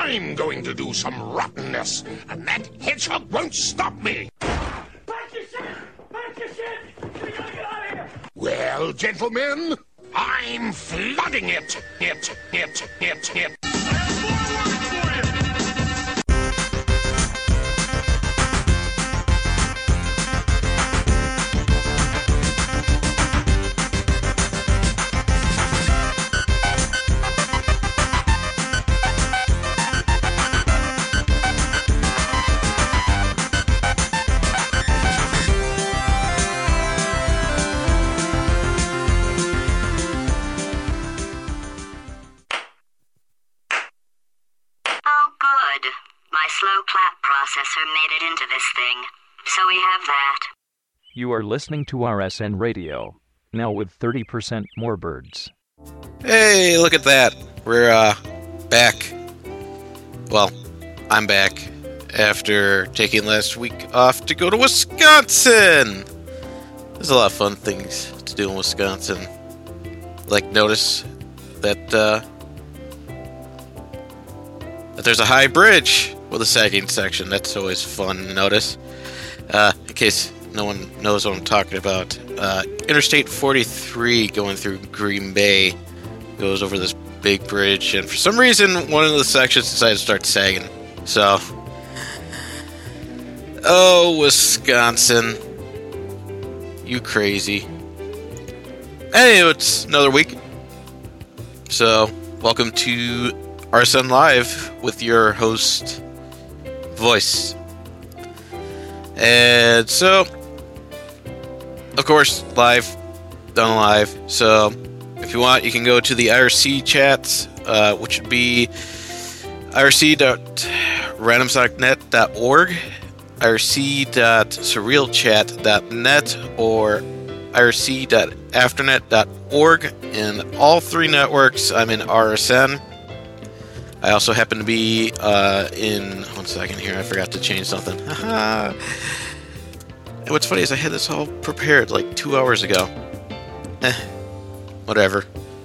I'm going to do some rottenness, and that hedgehog won't stop me. Pack your shit! Pack your shit! We gotta get out of here! Well, gentlemen, I'm flooding it. Slow clap processor made it into this thing. So we have that. You are listening to RSN Radio, now with 30% more birds. Hey, look at that. We're back. Well, I'm back after taking last week off to go to Wisconsin. There's a lot of fun things to do in Wisconsin. Like notice that there's a high bridge with a sagging section. That's always fun to notice. In case no one knows what I'm talking about, Interstate 43 going through Green Bay goes over this big bridge, and for some reason, one of the sections decided to start sagging. So, oh, Wisconsin, you crazy. Anyway, it's another week. So, welcome to RSN Live with your host, Voice. And so, of course, live, done live. So, if you want, you can go to the IRC chats, which would be irc.randomsonicnet.org, irc.surrealchat.net, or irc.afternet.org. In all three networks, I'm in RSN. I also happen to be in... One second here, I forgot to change something. And what's funny is I had this all prepared like 2 hours ago. Whatever.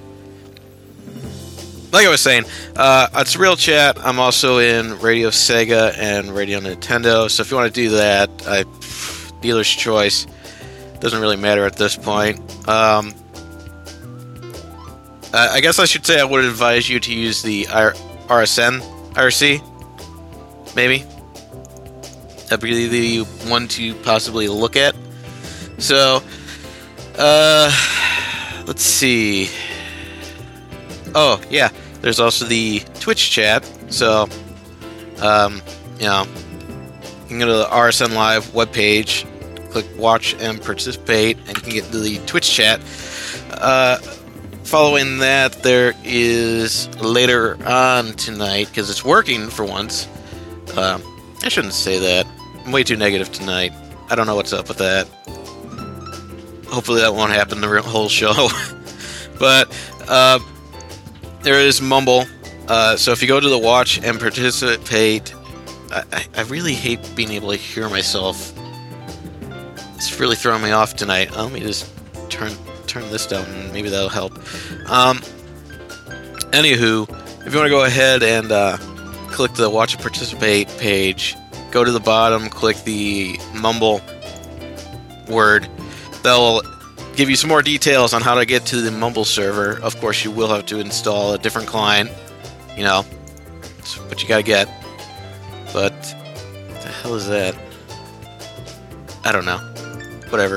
Like I was saying, on Surreal Chat, I'm also in Radio Sega and Radio Nintendo. So if you want to do that, dealer's choice. Doesn't really matter at this point. I guess I should say I would advise you to use the RSN IRC, maybe. That'd be the one to possibly look at. So, let's see. Oh, yeah, there's also the Twitch chat. So, you can go to the RSN Live webpage, click Watch and Participate, and you can get to the Twitch chat. Following that, there is later on tonight, because it's working for once. I shouldn't say that. I'm way too negative tonight. I don't know what's up with that. Hopefully that won't happen the whole show. But there is Mumble. So if you go to the Watch and Participate, I really hate being able to hear myself. It's really throwing me off tonight. Let me just turn this down, and maybe that'll help. Anywho, if you want to go ahead and click the Watch and Participate page, go to the bottom, click the Mumble word. That'll give you some more details on how to get to the Mumble server. Of course, you will have to install a different client. You know, it's what you gotta get. But what the hell is that? I don't know. Whatever.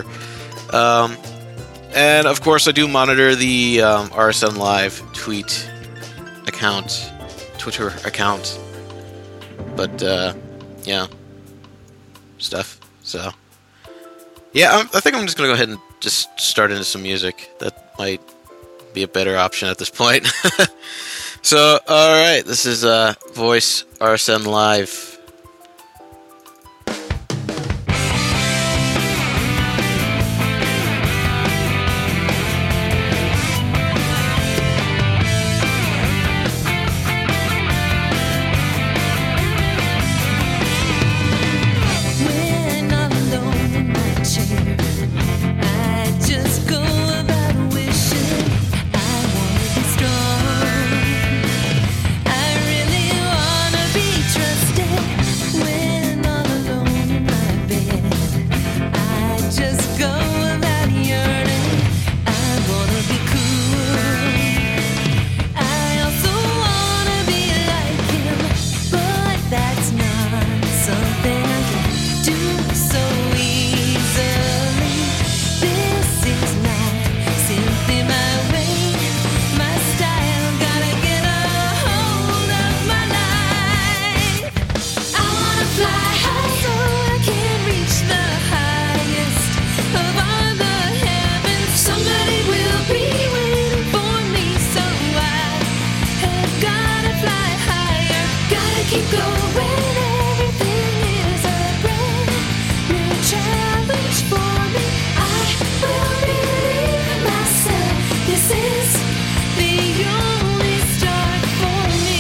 And of course, I do monitor the RSN Live tweet account, Twitter account. But yeah, stuff. So yeah, I think I'm just gonna go ahead and just start into some music. That might be a better option at this point. So, alright, this is Voice RSN Live. I really wanna keep going. Everything is a brand new challenge for me. I will believe myself. This is the only start for me.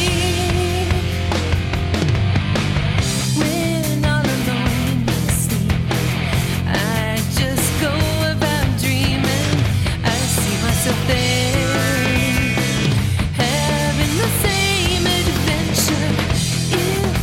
When all alone in my sleep, I just go about dreaming. I see myself there, having the same adventure. If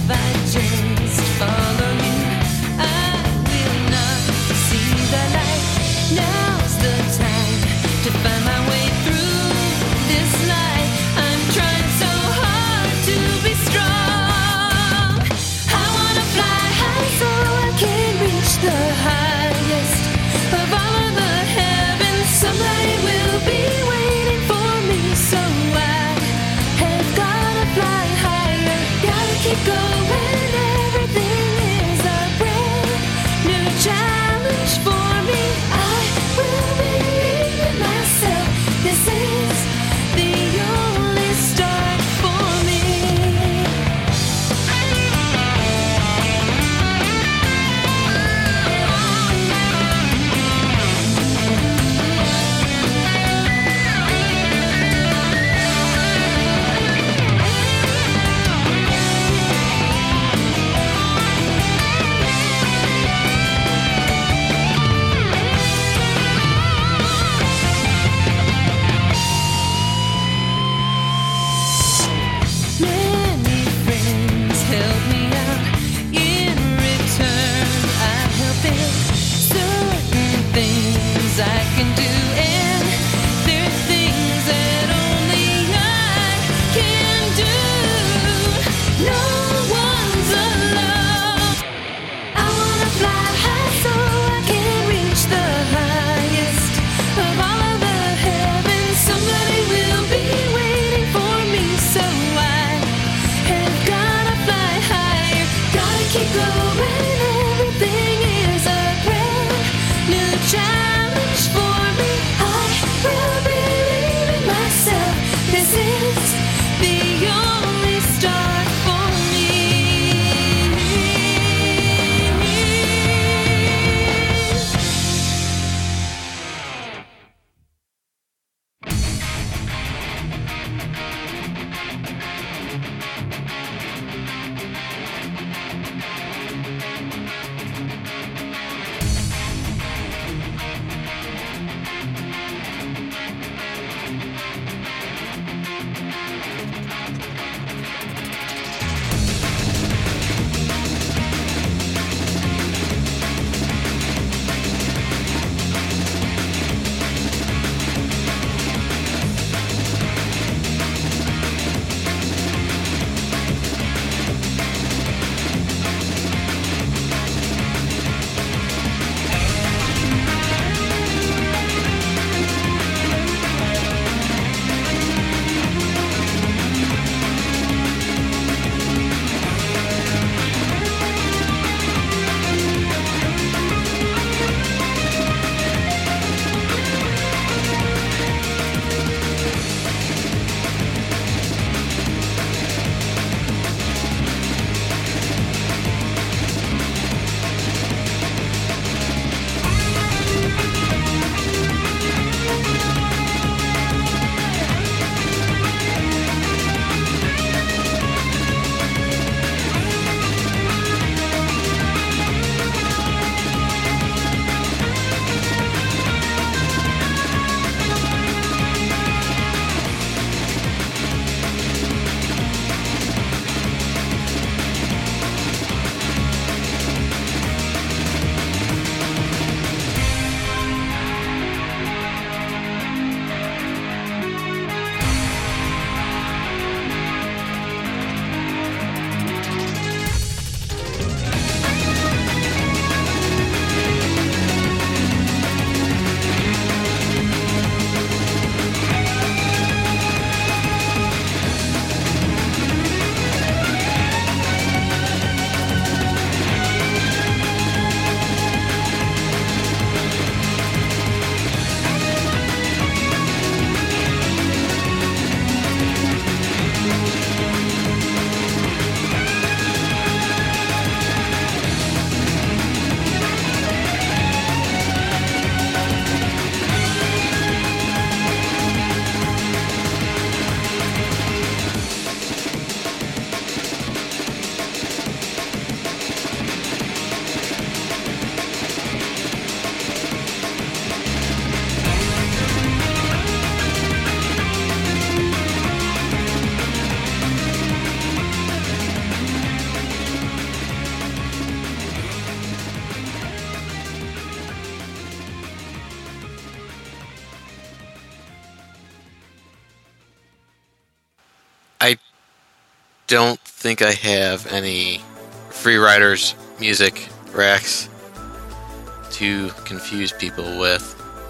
don't think I have any Free Riders music racks to confuse people with.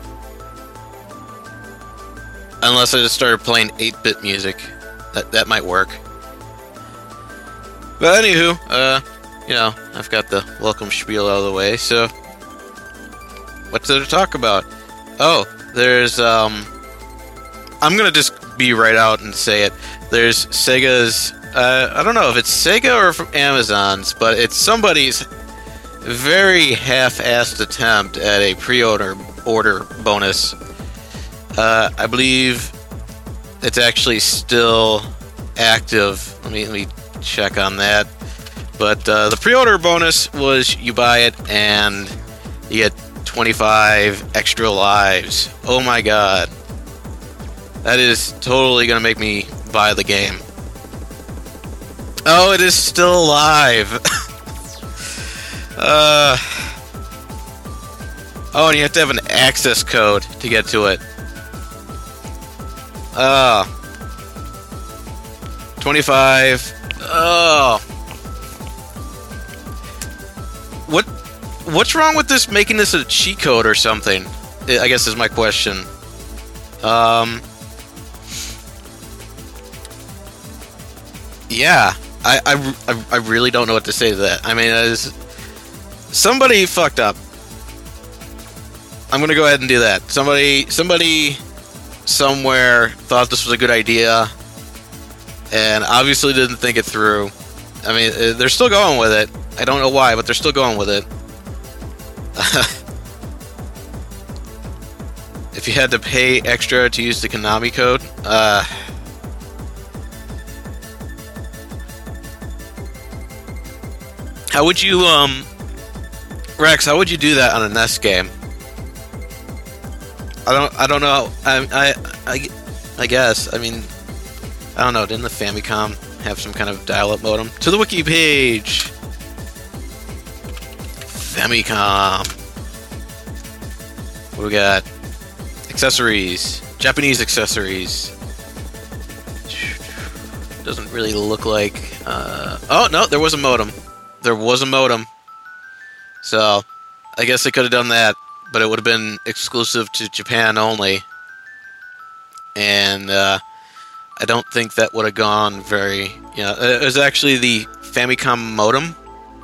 Unless I just started playing 8-bit music. That might work. But anywho, I've got the welcome spiel out of the way, so what's there to talk about? Oh, there's, I'm gonna just be right out and say it. There's Sega's, I don't know if it's Sega or from Amazon's, but it's somebody's very half-assed attempt at a pre-order bonus. I believe it's actually still active. Let me check on that. But the pre-order bonus was you buy it and you get 25 extra lives. Oh my god. That is totally going to make me buy the game. Oh, it is still live. Oh, and you have to have an access code to get to it. 25. Oh. What's wrong with this making this a cheat code or something? I guess is my question. Yeah. I really don't know what to say to that. I mean, somebody fucked up. I'm gonna go ahead and do that. Somebody somewhere thought this was a good idea and obviously didn't think it through. I mean, they're still going with it. I don't know why, but they're still going with it. If you had to pay extra to use the Konami code, how would you, Rex, how would you do that on a NES game? I don't know. I guess. I mean, I don't know. Didn't the Famicom have some kind of dial-up modem? To the wiki page. Famicom. What do we got? Accessories. Japanese accessories. Doesn't really look like... oh, no, there was a modem. There was a modem. So, I guess they could have done that, but it would have been exclusive to Japan only. And, I don't think that would have gone very... it was actually the Famicom modem.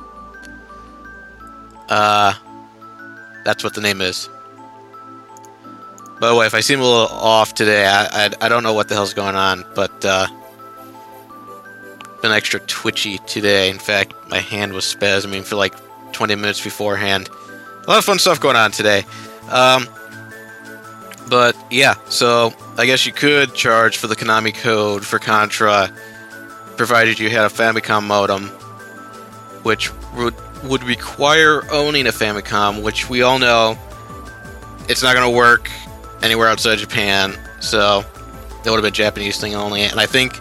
That's what the name is. By the way, if I seem a little off today, I don't know what the hell's going on, but, been extra twitchy today. In fact, my hand was spasming for like 20 minutes beforehand. A lot of fun stuff going on today. But yeah, so I guess you could charge for the Konami code for Contra, provided you had a Famicom modem, which would require owning a Famicom, which we all know it's not going to work anywhere outside Japan, so that would have been a Japanese thing only. And I think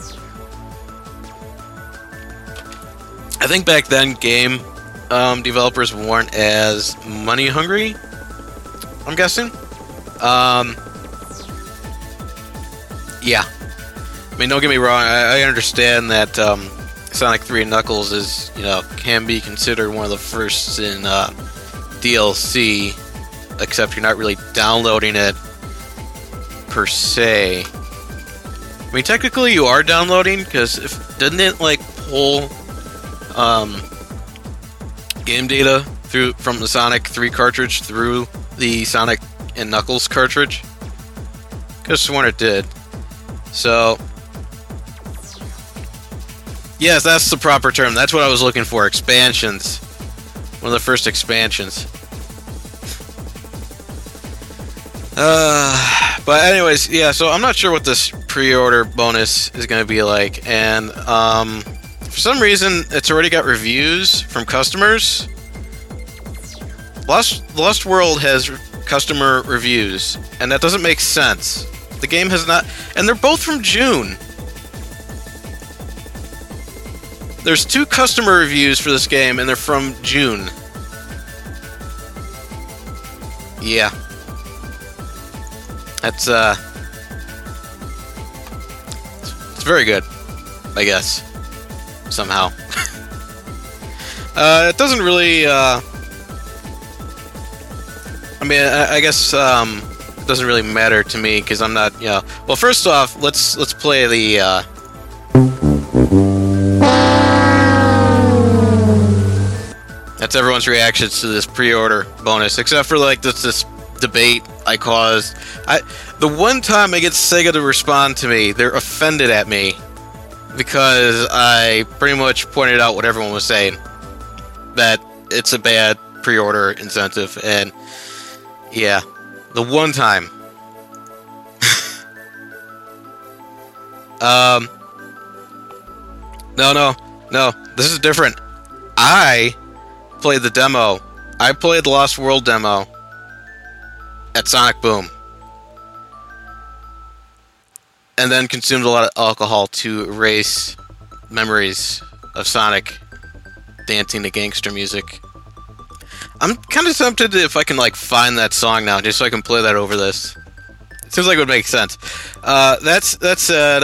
back then game developers weren't as money hungry, I'm guessing. Yeah. I mean, don't get me wrong, I understand that Sonic 3 and Knuckles is, can be considered one of the firsts in DLC, except you're not really downloading it per se. I mean, technically you are downloading, because doesn't it pull game data from the Sonic 3 cartridge through the Sonic and Knuckles cartridge? Could have sworn it did. So, yes, that's the proper term. That's what I was looking for. Expansions. One of the first expansions. But anyways, yeah, so I'm not sure what this pre-order bonus is going to be like. And for some reason, it's already got reviews from customers. Lost World has customer reviews, and that doesn't make sense. The game has not... And they're both from June. There's 2 customer reviews for this game, and they're from June. Yeah. That's, it's very good, I guess. somehow. It doesn't really. I mean, I guess it doesn't really matter to me because I'm not. Well, first off, let's play the. That's everyone's reactions to this pre-order bonus, except for like this debate I caused. The one time I get Sega to respond to me, they're offended at me because I pretty much pointed out what everyone was saying, that it's a bad pre-order incentive, and yeah, the one time. No, this is different. I played the demo. I played the Lost World demo at Sonic Boom. And then consumed a lot of alcohol to erase memories of Sonic dancing to gangster music. I'm kind of tempted if I can like find that song now, just so I can play that over this. It seems like it would make sense. That said,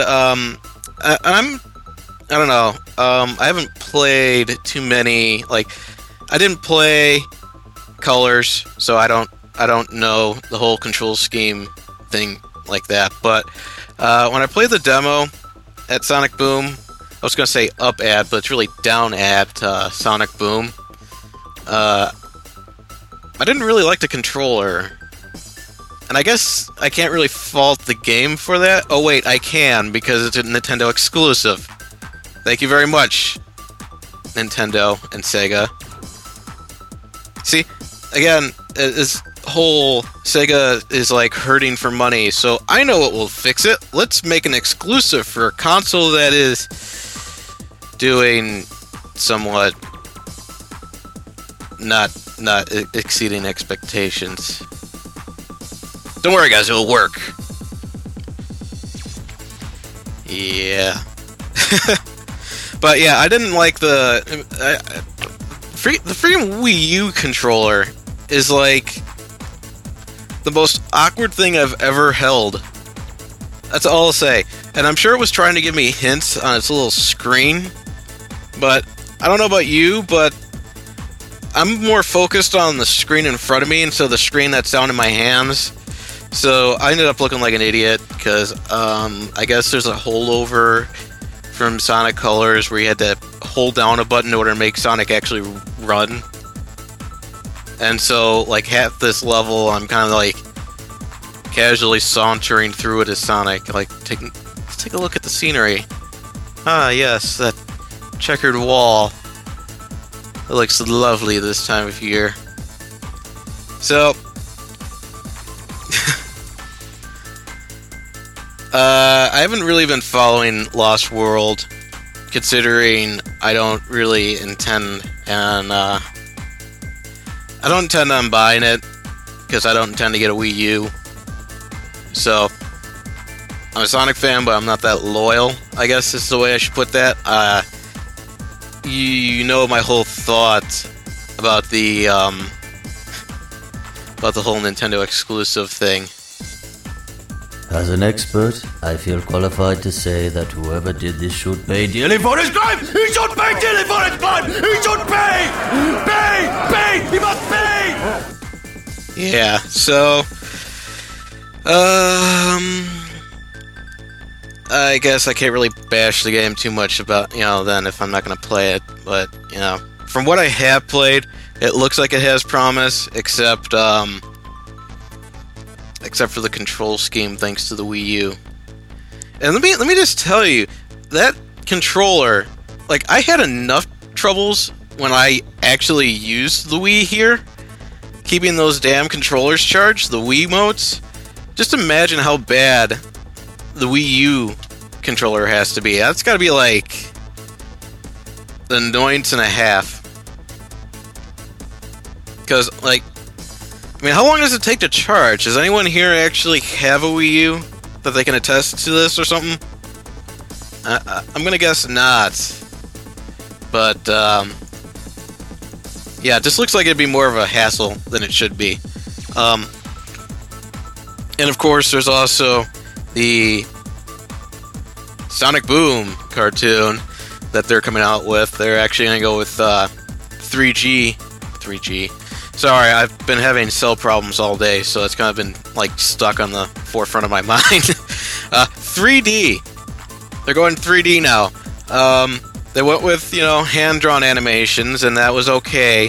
I don't know. I haven't played too many. Like, I didn't play Colors, so I don't know the whole control scheme thing like that. But when I played the demo at Sonic Boom, I was gonna say up ad, but it's really down at Sonic Boom. I didn't really like the controller, and I guess I can't really fault the game for that. Oh wait, I can, because it's a Nintendo exclusive. Thank you very much, Nintendo and Sega. See, again, this whole Sega is like hurting for money, so I know what will fix it. Let's make an exclusive for a console that is doing somewhat not exceeding expectations. Don't worry, guys, it will work. Yeah. But yeah, I didn't like the freaking Wii U controller is like the most awkward thing I've ever held. That's all I'll say. And I'm sure it was trying to give me hints on its little screen, but I don't know about you, but I'm more focused on the screen in front of me instead of the screen that's down in my hands. So I ended up looking like an idiot because I guess there's a holdover from Sonic Colors where you had to hold down a button in order to make Sonic actually run. And so, like, half this level, I'm kind of like casually sauntering through it as Sonic, like let's take a look at the scenery. Ah, yes, that checkered wall. It looks lovely this time of year. So, I haven't really been following Lost World, considering I don't really intend on buying it, because I don't intend to get a Wii U. So, I'm a Sonic fan, but I'm not that loyal, I guess is the way I should put that. You know my whole thought about the whole Nintendo exclusive thing. As an expert, I feel qualified to say that whoever did this should pay dearly for his crime! He should pay dearly for his crime! He should pay! Pay! He must pay! Yeah, so I guess I can't really bash the game too much about, then if I'm not going to play it, but, from what I have played, it looks like it has promise, except for the control scheme thanks to the Wii U. And let me just tell you, that controller, like, I had enough troubles when I actually used the Wii here, keeping those damn controllers charged, the Wiimotes. Just imagine how bad the Wii U controller has to be. That's gotta be like an annoyance and a half. Because, like, how long does it take to charge? Does anyone here actually have a Wii U that they can attest to this or something? I'm gonna guess not. But, yeah, it just looks like it'd be more of a hassle than it should be. And of course, there's also the Sonic Boom cartoon that they're coming out with. They're actually going to go with 3G. Sorry, I've been having cell problems all day, so it's kind of been like stuck on the forefront of my mind. 3D. They're going 3D now. They went with, hand-drawn animations, and that was okay.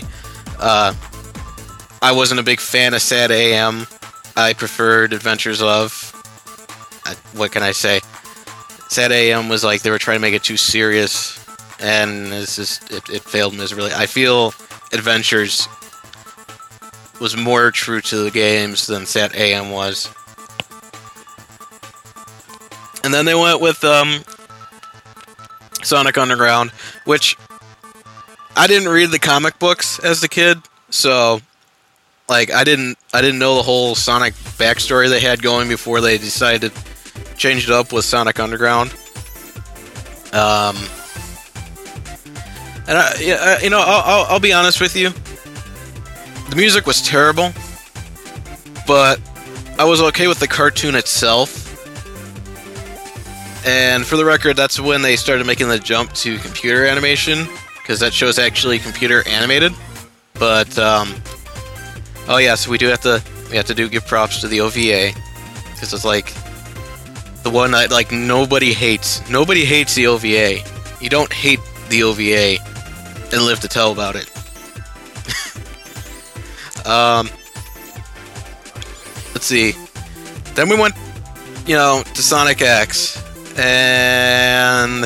I wasn't a big fan of Sad AM. I preferred Adventures of. What can I say? Sad AM was like they were trying to make it too serious, and it failed miserably. I feel Adventures was more true to the games than Sad AM was. And then they went with Sonic Underground, which I didn't read the comic books as a kid, so like I didn't know the whole Sonic backstory they had going before they decided to change it up with Sonic Underground. And I'll be honest with you. The music was terrible, but I was okay with the cartoon itself. And for the record, that's when they started making the jump to computer animation, because that show's actually computer animated. But so we have to give props to the OVA, because it's like the one that like nobody hates. Nobody hates the OVA. You don't hate the OVA and live to tell about it. Let's see. Then we went, to Sonic X. And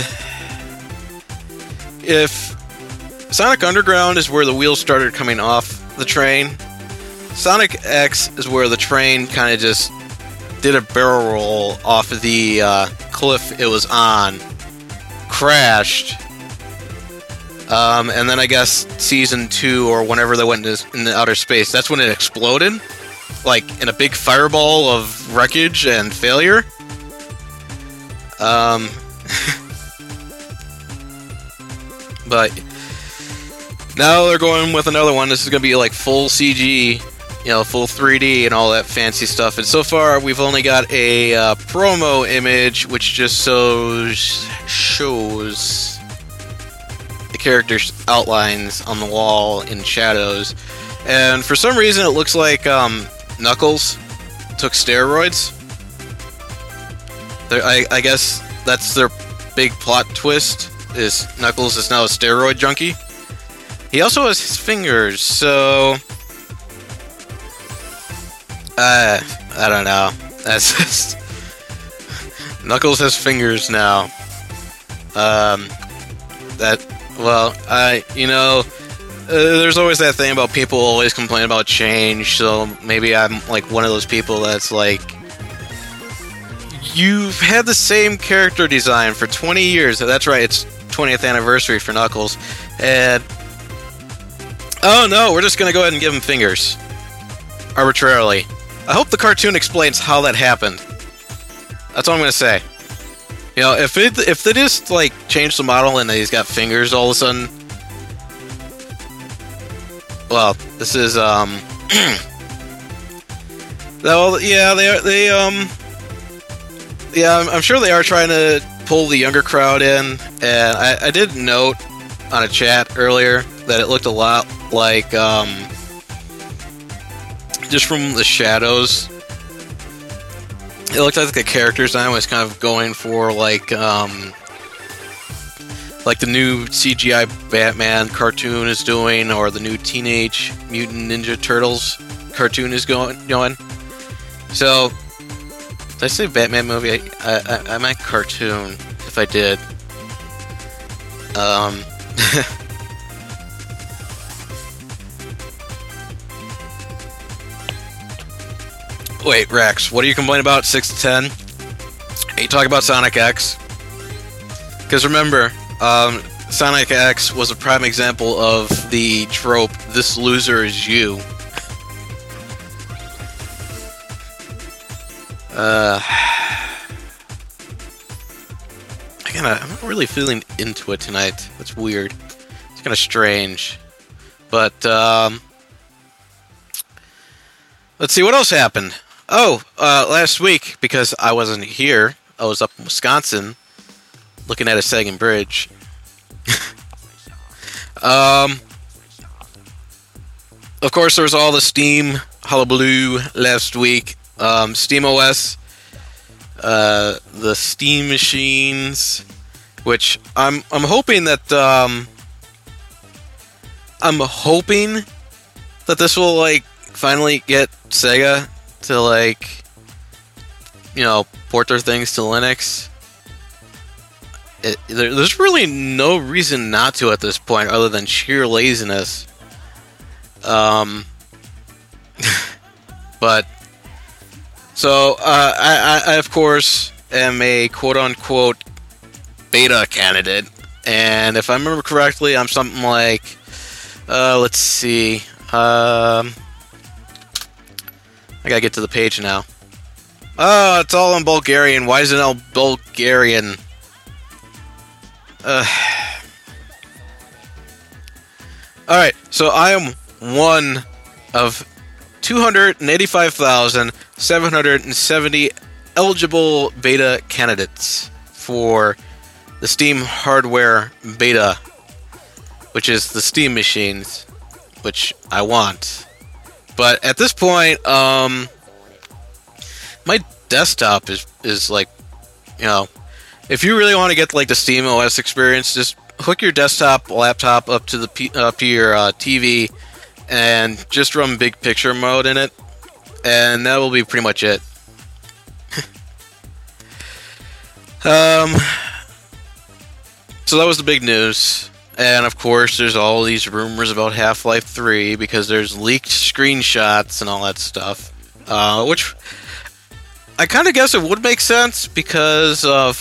if Sonic Underground is where the wheels started coming off the train, Sonic X is where the train kind of just did a barrel roll off of the cliff it was on, crashed, and then I guess Season 2 or whenever they went into outer space, that's when it exploded, like in a big fireball of wreckage and failure. But now they're going with another one. This is going to be like full CG, full 3D and all that fancy stuff. And so far, we've only got a promo image, which just shows the characters' outlines on the wall in shadows. And for some reason, it looks like Knuckles took steroids. I guess that's their big plot twist, is Knuckles is now a steroid junkie. He also has his fingers, so I don't know. That's just Knuckles has fingers now. There's always that thing about people always complain about change, so maybe I'm like one of those people that's like, you've had the same character design for 20 years. That's right, it's 20th anniversary for Knuckles. And oh no, we're just going to go ahead and give him fingers. Arbitrarily. I hope the cartoon explains how that happened. That's all I'm going to say. If they just like change the model and he's got fingers all of a sudden. Well, this is I'm sure they are trying to pull the younger crowd in, and I did note on a chat earlier that it looked a lot like, just from the shadows, it looked like the character design was kind of going for like the new CGI Batman cartoon is doing, or the new Teenage Mutant Ninja Turtles cartoon is going. So, did I say Batman movie? I meant cartoon, if I did. Wait, Rex, what are you complaining about? 6 to 10? Are you talking about Sonic X? Because remember, Sonic X was a prime example of the trope, this loser is you. I'm not really feeling into it tonight. That's weird. It's kind of strange. But, let's see, what else happened? Oh, last week, because I wasn't here, I was up in Wisconsin, looking at a sagging bridge. Of course, there was all the Steam hullabaloo last week. Steam OS, the Steam machines, which I'm hoping that this will like finally get Sega to like, you know, port their things to Linux. There's really no reason not to at this point, other than sheer laziness. But so I of course am a quote-unquote beta candidate, and if I remember correctly, I'm something like let's see, I gotta get to the page now. Oh, it's all in Bulgarian. Why is it all Bulgarian? Alright, so I am one of 285,770 eligible beta candidates for the Steam hardware beta, which is the Steam machines, which I want. But at this point, my desktop is like, you know, if you really want to get like the Steam OS experience, just hook your laptop up to your TV and just run big picture mode in it, and that will be pretty much it. So that was the big news. And of course, there's all these rumors about Half-Life 3 because there's leaked screenshots and all that stuff, which I kind of guess it would make sense because of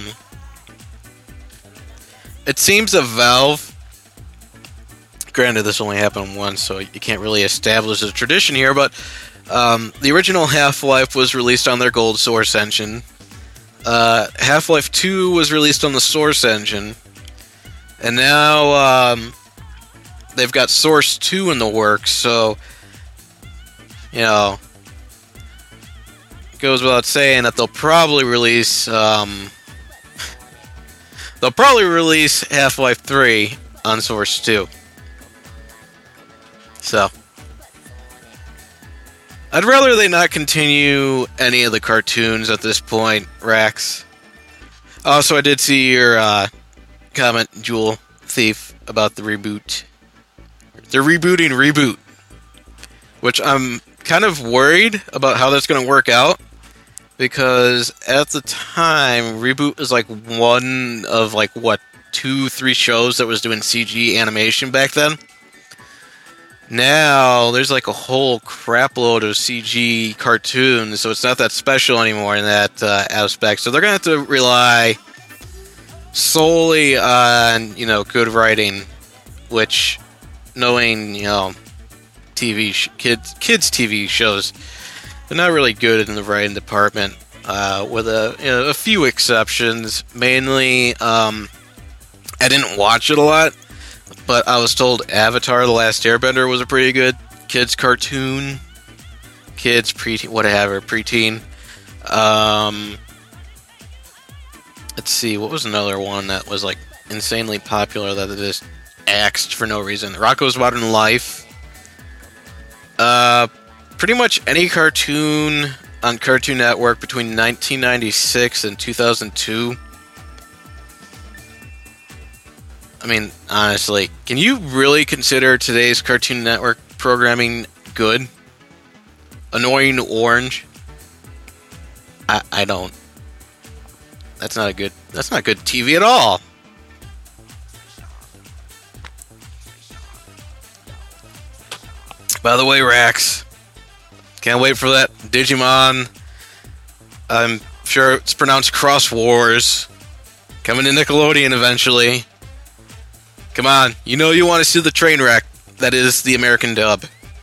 it seems that Valve, granted this only happened once, so you can't really establish a tradition here, but the original Half-Life was released on their Gold Source engine. Half-Life 2 was released on the Source engine. And now they've got Source 2 in the works, so, you know, it goes without saying that they'll probably release Half-Life 3 on Source 2. So, I'd rather they not continue any of the cartoons at this point, Rax. Also, I did see your comment, Jewel Thief, about the reboot. They're rebooting Reboot, which I'm kind of worried about how that's going to work out, because at the time, Reboot was like one of like, what, 2-3 shows that was doing CG animation back then. Now, there's like a whole crapload of CG cartoons, so it's not that special anymore in that aspect. So they're going to have to rely solely on, you know, good writing, which, knowing, you know, kids TV shows, they're not really good in the writing department, with a few exceptions. Mainly, I didn't watch it a lot, but I was told Avatar: The Last Airbender was a pretty good kids cartoon. Kids, preteen. Let's see, what was another one that was like insanely popular that they just axed for no reason? Rocko's Modern Life. Pretty much any cartoon on Cartoon Network between 1996 and 2002. I mean, honestly, can you really consider today's Cartoon Network programming good? Annoying Orange? I don't. That's not good TV at all. By the way, Rax, can't wait for that Digimon. I'm sure it's pronounced Cross Wars. Coming to Nickelodeon eventually. Come on, you know you want to see the train wreck that is the American dub.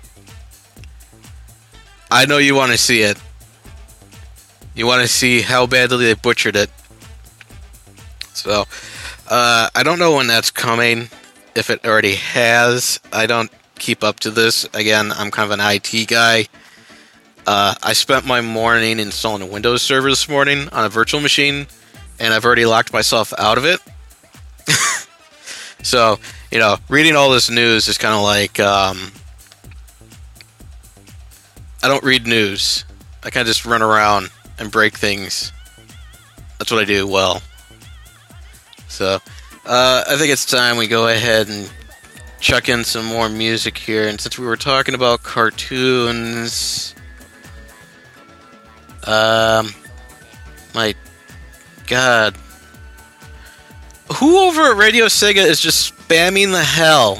I know you want to see it. You want to see how badly they butchered it. So, I don't know when that's coming, if it already has. I don't keep up to this. Again, I'm kind of an IT guy. I spent my morning installing a Windows server this morning on a virtual machine, and I've already locked myself out of it. So, reading all this news is kind of like, I don't read news. I kind of just run around and break things. That's what I do well. So, I think it's time we go ahead and chuck in some more music here. And since we were talking about cartoons, my God, who over at Radio Sega is just spamming the hell?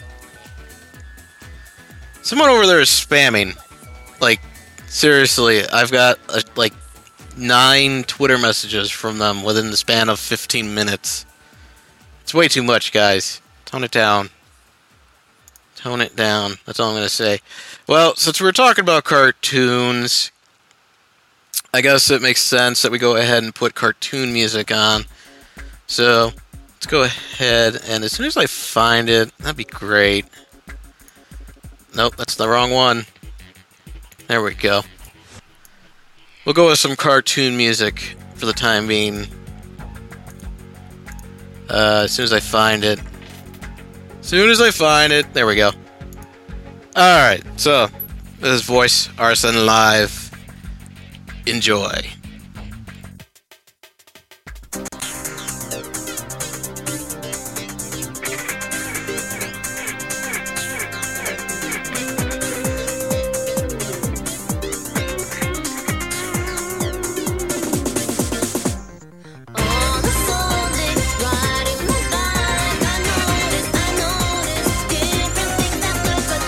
Someone over there is spamming. Like, seriously, I've got 9 Twitter messages from them within the span of 15 minutes. It's way too much, guys. Tone it down. Tone it down. That's all I'm going to say. Well, since we're talking about cartoons, I guess it makes sense that we go ahead and put cartoon music on. So, let's go ahead, and as soon as I find it, that'd be great. Nope, that's the wrong one. There we go. We'll go with some cartoon music for the time being. As soon as I find it. There we go. Alright, so, this is Voice RSN Live. Enjoy.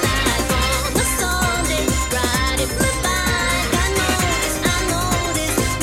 I noticed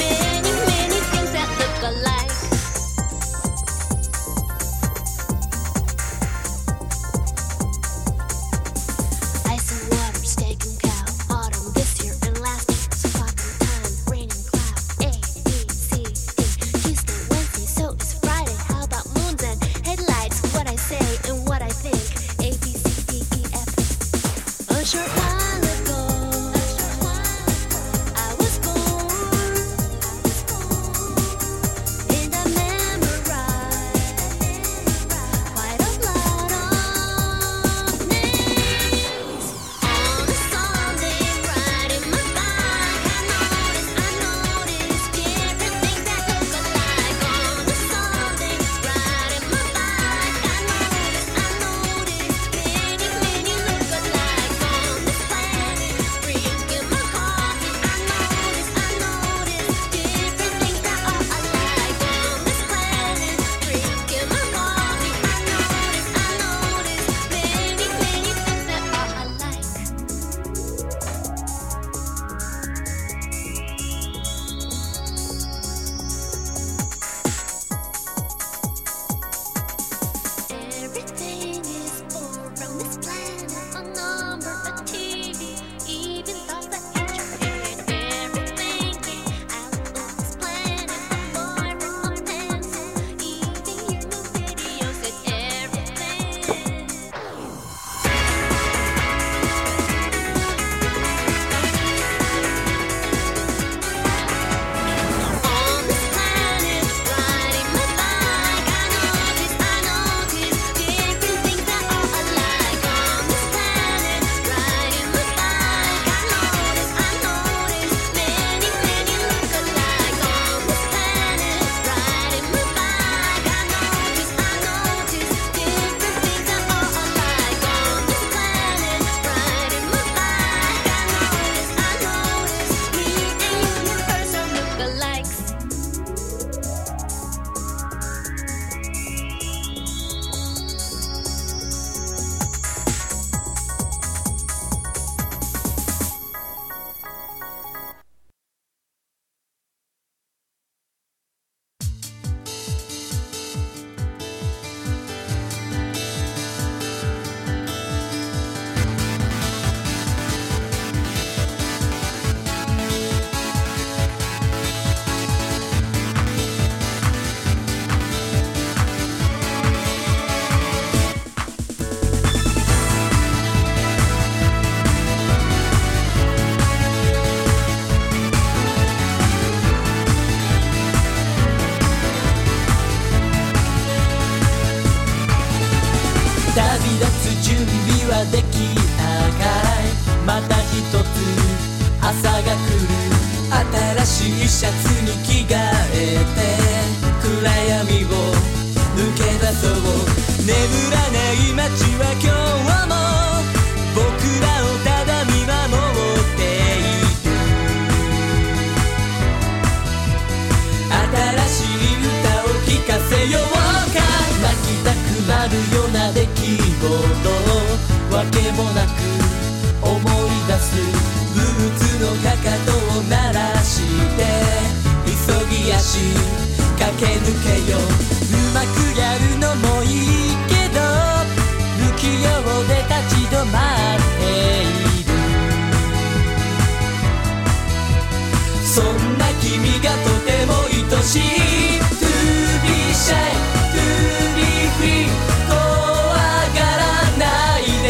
ことをわけもなく思い出すブーツのかかとを鳴らして急ぎ足駆け抜けようまくやるのもいいけど不器用で立ち止まっているそんな君がとても愛しい To be shy, to be free 怖がらないで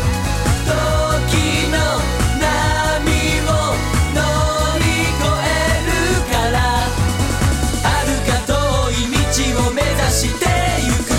時の波を乗り越えるから遥か遠い道を目指してゆく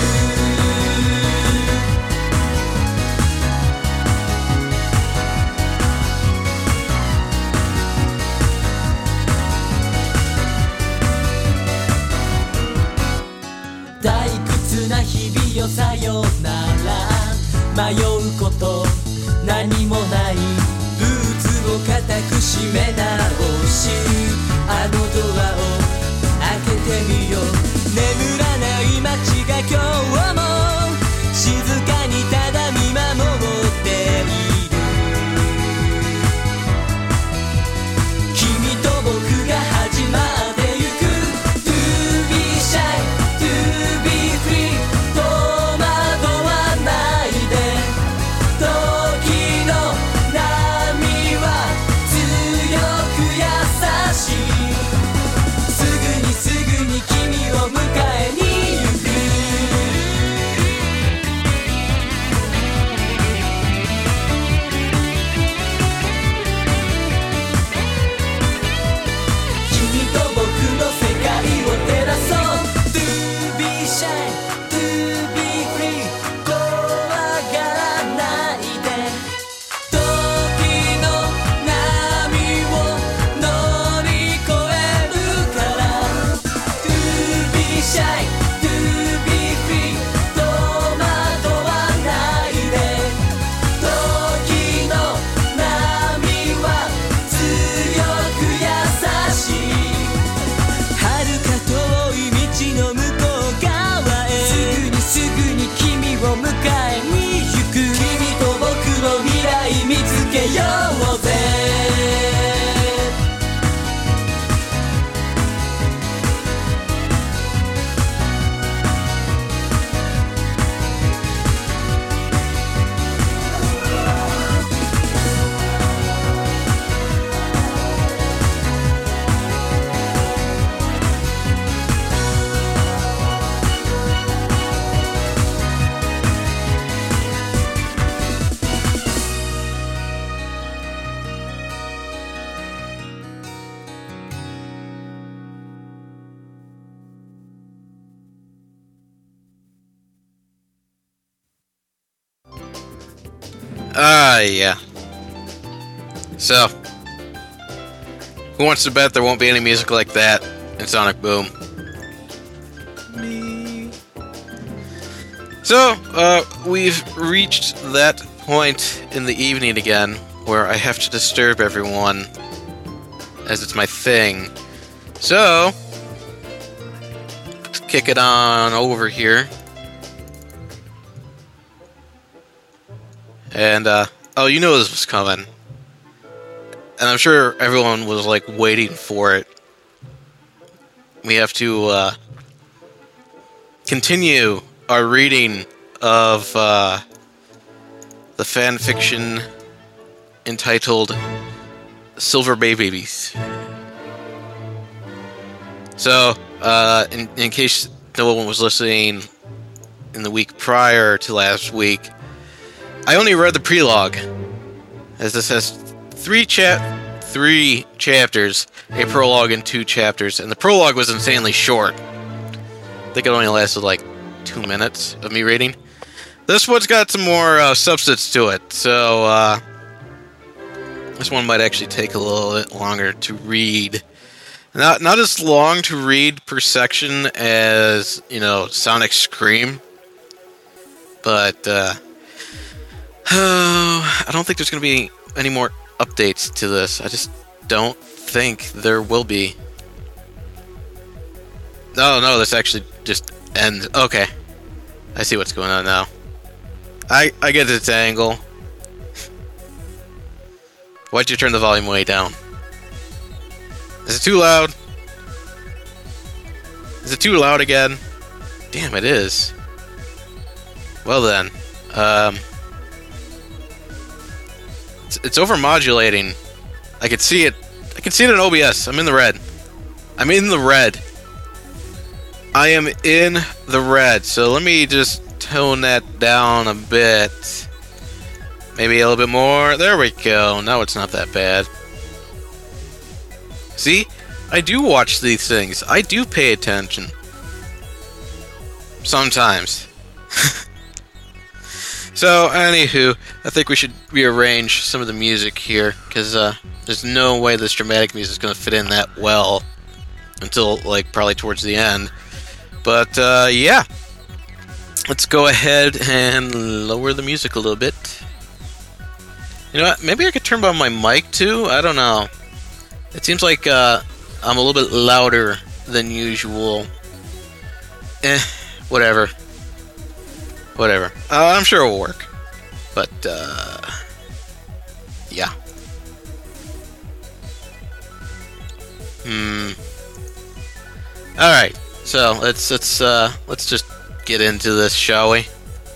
退屈な日々よさよなら迷うこと何もないブーツを固く閉め直しあのドアを開けてみよう眠らない街が今日も静かにただ見守っている君と僕が始まってゆく To be shy, to be free 戸惑わないで時の波は強く優しいすぐに君を迎えに行く君と僕の世界を照らそう To be shy, to be free 怖がらないで時の波を乗り越えるから To be shy, to be free 戸惑わないで時の波は強く優しい遥か遠い道の向こう側へすぐに君を迎えに行く君と僕の未来見つけようぜ Yeah. So, who wants to bet there won't be any music like that in Sonic Boom? Me. So, we've reached that point in the evening again where I have to disturb everyone, as it's my thing. So, let's kick it on over here. And, oh, you knew this was coming. And I'm sure everyone was, like, waiting for it. We have to, continue our reading of, the fanfiction entitled Silver Bay Babies. So, in case no one was listening in the week prior to last week, I only read the prelogue, as this has three chapters, a prologue and 2 chapters, and the prologue was insanely short. I think it only lasted like 2 minutes of me reading. This one's got some more substance to it, so this one might actually take a little bit longer to read. Not as long to read per section as, you know, Sonic Scream, but I don't think there's going to be any more updates to this. I just don't think there will be. No, this actually just ends. Okay. I see what's going on now. I get this angle. Why'd you turn the volume way down? Is it too loud? Is it too loud again? Damn, it is. Well then, it's overmodulating. I can see it. I can see it in OBS. I'm in the red. I'm in the red. I am in the red. So let me just tone that down a bit. Maybe a little bit more. There we go. Now it's not that bad. See? I do watch these things. I do pay attention. Sometimes. So, anywho, I think we should rearrange some of the music here, because there's no way this dramatic music is going to fit in that well until, like, probably towards the end. But, yeah. Let's go ahead and lower the music a little bit. You know what? Maybe I could turn on my mic, too? I don't know. It seems like I'm a little bit louder than usual. Whatever. Whatever. I'm sure it will work. But, yeah. Alright. So, let's just get into this, shall we?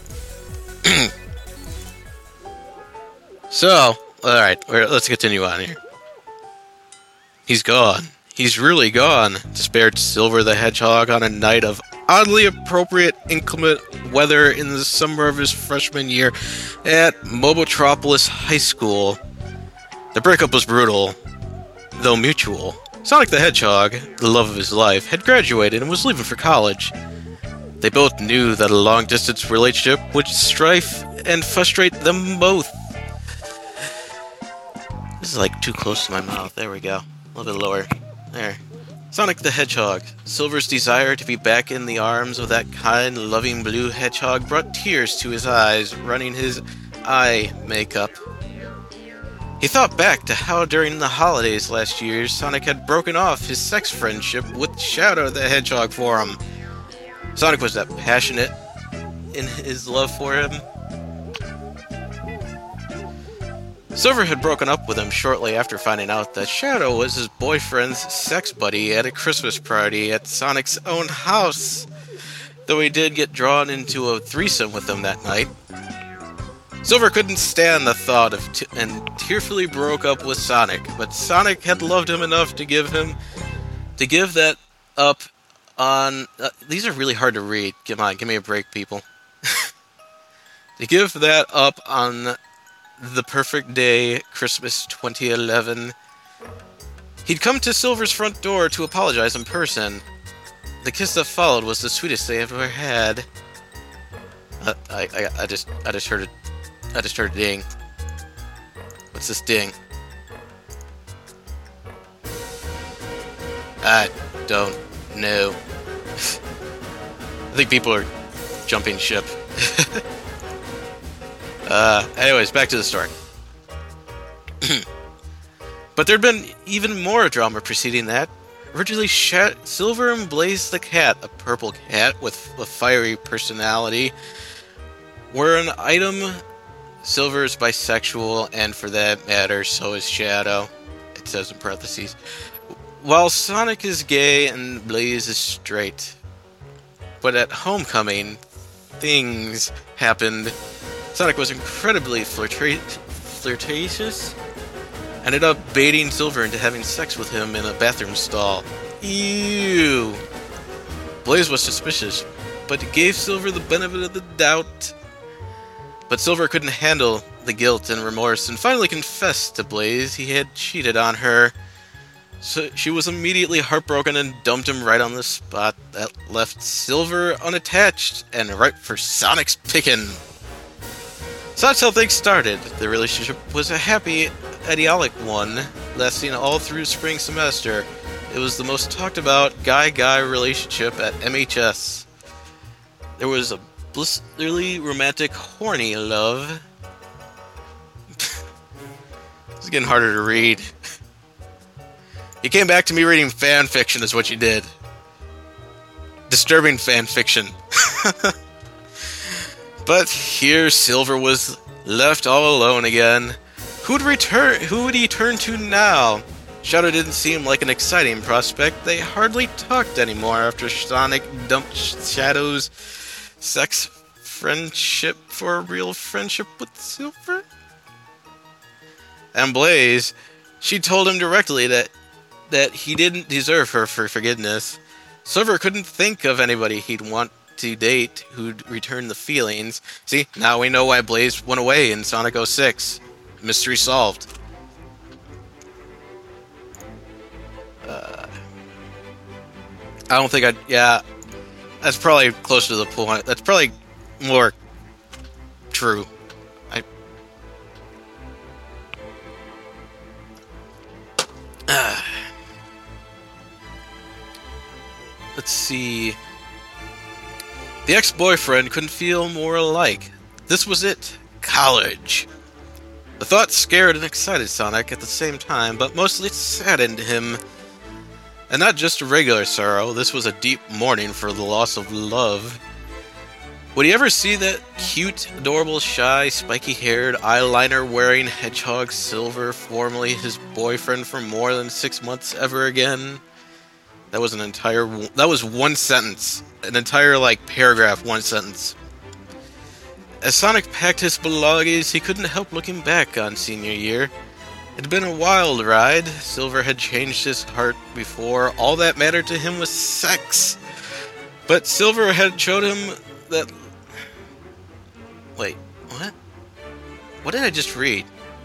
So, alright, let's continue on here. He's gone. He's really gone, despaired Silver the Hedgehog on a night of oddly appropriate inclement weather in the summer of his freshman year at Mobotropolis High School. The breakup was brutal, though mutual. Sonic the Hedgehog, the love of his life, had graduated and was leaving for college. They both knew that a long-distance relationship would strife and frustrate them both. This is like too close to my mouth. There we go. A little bit lower. There. Sonic the Hedgehog. Silver's desire to be back in the arms of that kind, loving blue hedgehog brought tears to his eyes, running his eye makeup. He thought back to how during the holidays last year, Sonic had broken off his sex friendship with Shadow the Hedgehog for him. Sonic was that passionate in his love for him. Silver had broken up with him shortly after finding out that Shadow was his boyfriend's sex buddy at a Christmas party at Sonic's own house, though he did get drawn into a threesome with him that night. Silver couldn't stand the thought of and tearfully broke up with Sonic, but Sonic had loved him enough to give that up on... these are really hard to read. Come on, give me a break, people. To give that up on the perfect day, Christmas 2011. He'd come to Silver's front door to apologize in person. The kiss that followed was the sweetest they ever had. I just heard it. I just heard a ding. What's this ding? I don't know. I think people are jumping ship. Anyways, back to the story. But there'd been even more drama preceding that. Originally, Silver and Blaze the cat, a purple cat with a fiery personality, were an item. Silver is bisexual, and for that matter, so is Shadow. It says in parentheses. While Sonic is gay and Blaze is straight. But at homecoming, things happened. Sonic was incredibly flirtatious. Ended up baiting Silver into having sex with him in a bathroom stall. Ew! Blaze was suspicious, but gave Silver the benefit of the doubt. But Silver couldn't handle the guilt and remorse and finally confessed to Blaze he had cheated on her. So she was immediately heartbroken and dumped him right on the spot that left Silver unattached and ripe for Sonic's pickin'. So that's how things started. The relationship was a happy, idyllic one, lasting all through spring semester. It was the most talked about guy-guy relationship at MHS. There was a blissfully romantic, horny love. It's getting harder to read. You came back to me reading fan fiction is what you did. Disturbing fan fiction. But here Silver was left all alone again. Who would he turn to now? Shadow didn't seem like an exciting prospect. They hardly talked anymore after Sonic dumped Shadow's sex friendship for a real friendship with Silver. And Blaze, she told him directly that he didn't deserve her for forgiveness. Silver couldn't think of anybody he'd want to date who'd return the feelings. See, now we know why Blaze went away in Sonic 06. Mystery solved. I don't think yeah, that's probably closer to the point. That's probably more true. Let's see. The ex-boyfriend couldn't feel more alike. This was it. College. The thought scared and excited Sonic at the same time, but mostly saddened him. And not just a regular sorrow, this was a deep mourning for the loss of love. Would he ever see that cute, adorable, shy, spiky-haired, eyeliner-wearing hedgehog Silver, formerly his boyfriend for more than 6 months, ever again? That was one sentence. An entire, paragraph, one sentence. As Sonic packed his belongings, he couldn't help looking back on senior year. It had been a wild ride. Silver had changed his heart before. All that mattered to him was sex. But Silver had showed him that... Wait, what? What did I just read?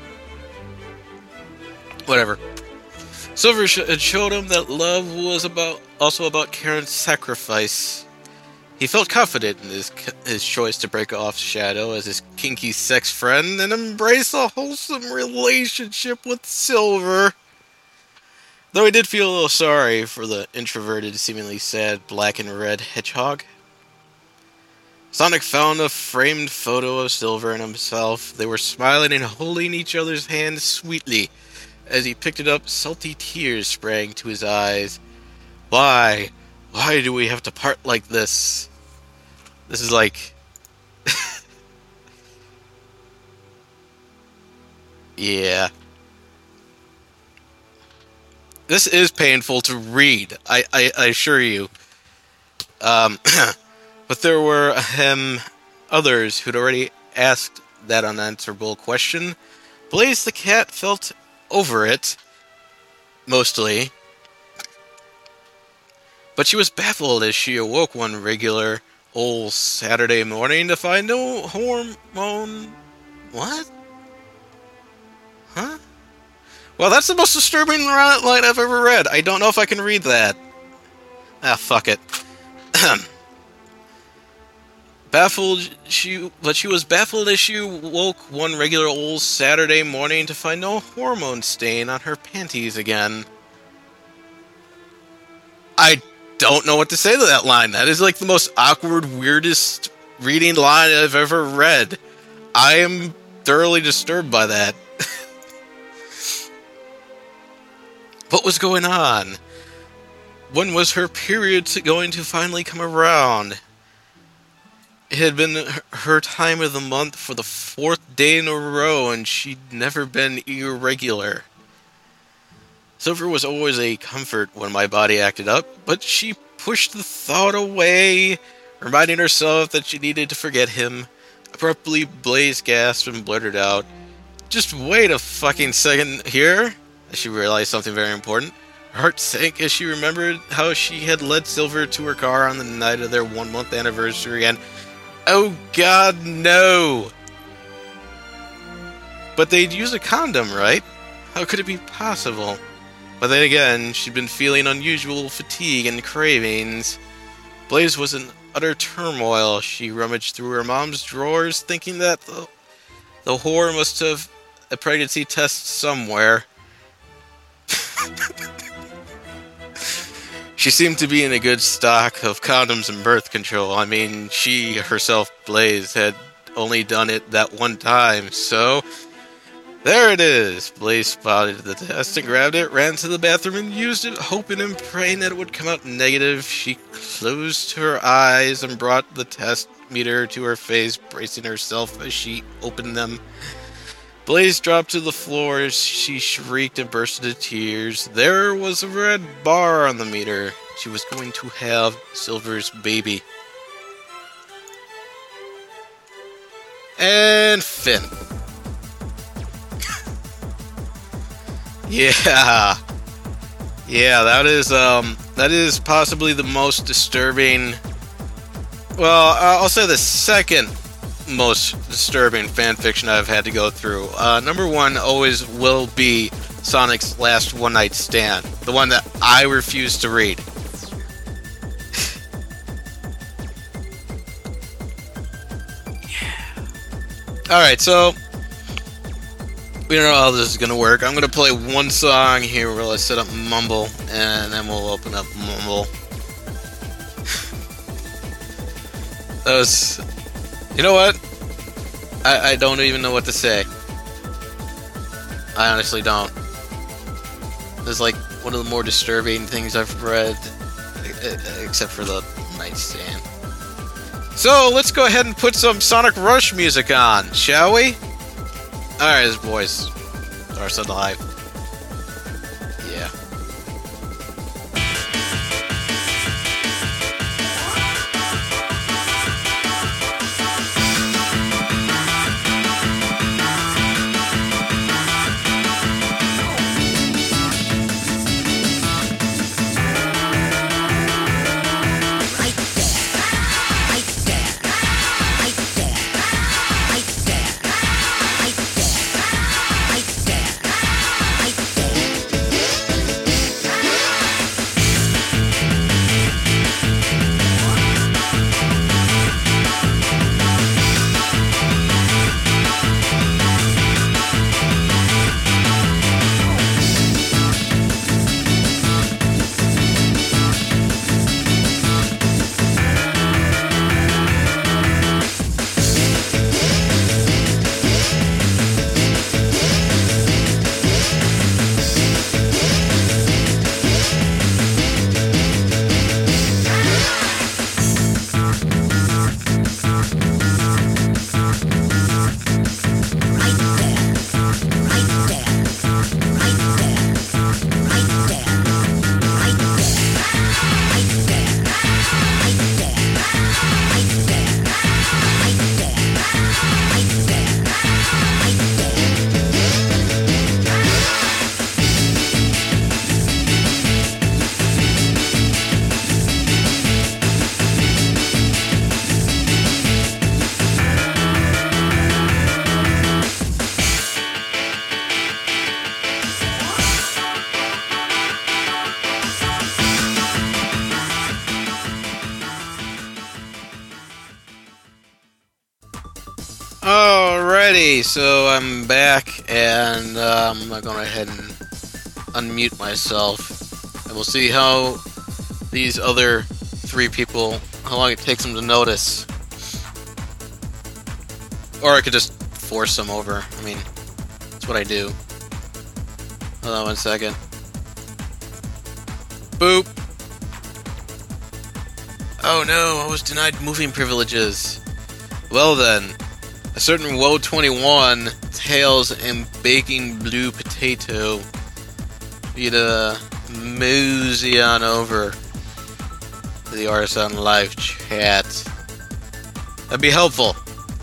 Whatever. Silver had showed him that love was also about care and sacrifice. He felt confident in his choice to break off Shadow as his kinky sex friend and embrace a wholesome relationship with Silver. Though he did feel a little sorry for the introverted, seemingly sad black and red hedgehog. Sonic found a framed photo of Silver and himself. They were smiling and holding each other's hands sweetly. As he picked it up, salty tears sprang to his eyes. Why? Why do we have to part like this? This is like... yeah. This is painful to read, I assure you. But there were others who'd already asked that unanswerable question. Blaze the cat felt over it, mostly. But she was baffled as she awoke one regular old Saturday morning to find no hormone... What? Huh? Well, that's the most disturbing line I've ever read. I don't know if I can read that. Ah, fuck it. She was baffled as she woke one regular old Saturday morning to find no hormone stain on her panties again. I don't know what to say to that line. That is like the most awkward, weirdest reading line I've ever read. I am thoroughly disturbed by that. What was going on? When was her period going to finally come around? It had been her time of the month for the 4th day in a row, and she'd never been irregular. Silver was always a comfort when my body acted up, but she pushed the thought away, reminding herself that she needed to forget him. Abruptly, Blaze gasped and blurted out, "Just wait a fucking second here," as she realized something very important. Her heart sank as she remembered how she had led Silver to her car on the night of their 1-month anniversary, and oh god, no! But they'd use a condom, right? How could it be possible? But then again, she'd been feeling unusual fatigue and cravings. Blaze was in utter turmoil. She rummaged through her mom's drawers, thinking that the whore must have a pregnancy test somewhere. She seemed to be in a good stock of condoms and birth control. I mean, she herself, Blaze, had only done it that one time, so... there it is! Blaze spotted the test and grabbed it, ran to the bathroom and used it, hoping and praying that it would come out negative. She closed her eyes and brought the test meter to her face, bracing herself as she opened them. Blaze dropped to the floor as she shrieked and burst into tears. There was a red bar on the meter. She was going to have Silver's baby. And Finn. Yeah. Yeah, that is possibly the most disturbing. Well, I'll say the second most disturbing fanfiction I've had to go through. Number one always will be Sonic's Last One Night Stand, the one that I refuse to read. Alright, so we don't know how this is gonna work. I'm gonna play one song here while I set up Mumble, and then we'll open up Mumble. That was... You know what? I don't even know what to say. I honestly don't. It's like one of the more disturbing things I've read, except for the nightstand. So, let's go ahead and put some Sonic Rush music on, shall we? Alright, this boys are so alive. Yeah. Alrighty, so I'm back, and I'm going to go ahead and unmute myself, and we'll see how these other three people, how long it takes them to notice. Or I could just force them over. I mean, that's what I do. Hold on one second. Boop! Oh no, I was denied moving privileges. Well then, a certain Woe21 tails and baking blue potato. You to mosey on over to the RSN live chat. That'd be helpful.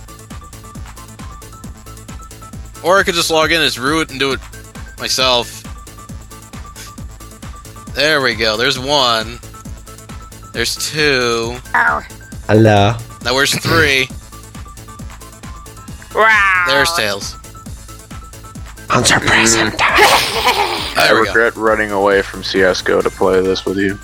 Or I could just log in as root and do it myself. There we go. There's one. There's two. Hello. Now where's three? Wow. There's Tails. Answer present. I regret running away from CSGO to play this with you.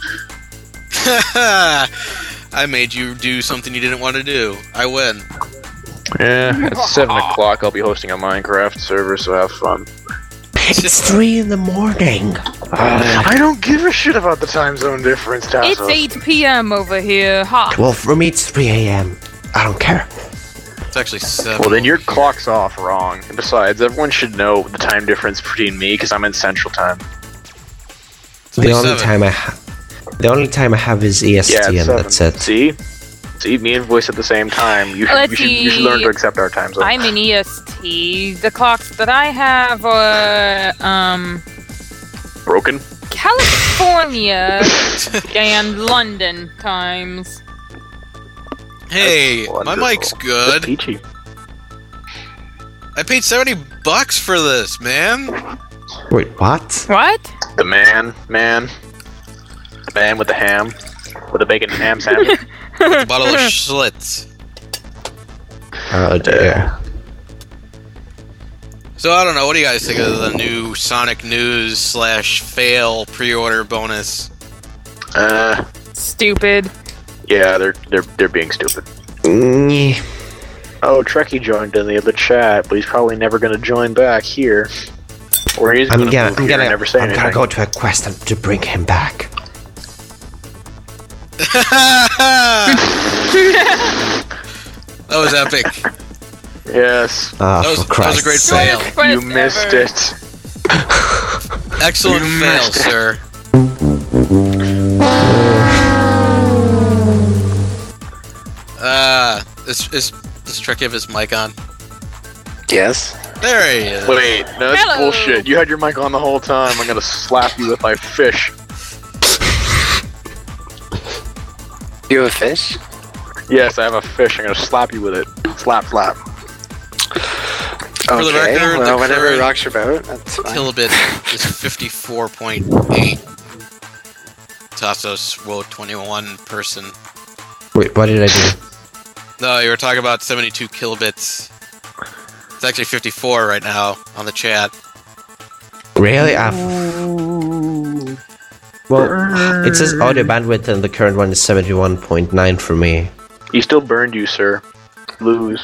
I made you do something you didn't want to do. I win. Yeah, at 7 o'clock I'll be hosting a Minecraft server, so have fun. It's 3 in the morning. I don't give a shit about the time zone difference, Tasso. It's 8 p.m. over here. Ha. Well, for me it's 3 a.m. I don't care. It's actually 7. Well, then your clock's off wrong. And besides, everyone should know the time difference between me, because I'm in Central Time. The only time I have is EST, Yeah, it's and 7. that's it. See? See, me and voice at the same time. You Let's should learn to accept our time zone. I'm in EST. The clocks that I have are Broken? California and London times. Hey, my mic's good. Peachy. I paid $70 for this, man. Wait, what? What? The man with the ham, with the bacon and ham sandwich. A bottle of Schlitz. Oh dear. So I don't know. What do you guys think of the new Sonic News / fail pre-order bonus? Stupid. Yeah, they're being stupid. Yeah. Oh, Trekkie joined in the other chat, but he's probably never going to join back here. Or he's I'm going to move here and never say gonna anything. go to a quest to bring him back. That was epic. Yes. Ah, That was for Christ's a great sake. fail. You missed it. Excellent You fail, missed it. sir. Is Trekkie have his mic on? Yes. There he is. Wait, no, that's Hello. bullshit. You had your mic on the whole time. I'm going to slap you with my fish. You have a fish? Yes, I have a fish. I'm going to slap you with it. Slap, slap. For the record, well, the whenever it current rocks your boat, that's fine. kilobit is 54.8. Tassos Woe 21 person. Wait, what did I do? No, you were talking about 72 kilobits. It's actually 54 right now on the chat. Really? Well, it says audio bandwidth and the current one is 71.9 for me. He still burned you, sir. Lose.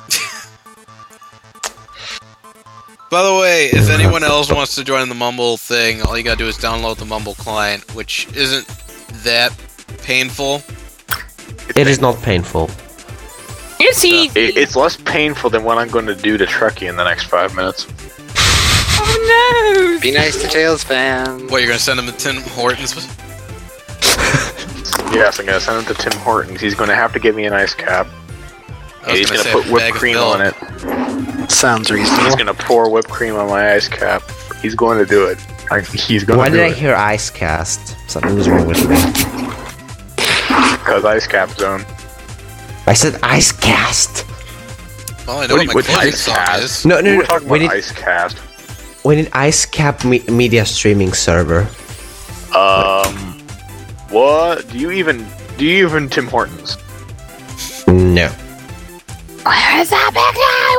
By the way, if anyone else wants to join the Mumble thing, all you gotta do is download the Mumble client, which isn't that painful. It is not painful. It's easy. It's less painful than what I'm going to do to Trekkie in the next 5 minutes. Oh no! Be nice to Tails fan. What, you're gonna send him to Tim Hortons? Yes, I'm going to send him to Tim Hortons. He's going to have to give me an ice cap. I was He's gonna going to say put a whipped bag of cream milk. on it. Sounds He's reasonable. going to pour whipped cream on my ice cap. He's going to do it. He's going Why to do did I it. hear ice cast? Something was wrong with me. Because ice cap zone. I said ice cast. Well, I know what my closing song is. No, We're no, talking no. We about need, ice cast. we need ice cap media streaming server. What? Do you even Tim Hortons? No. Where's that big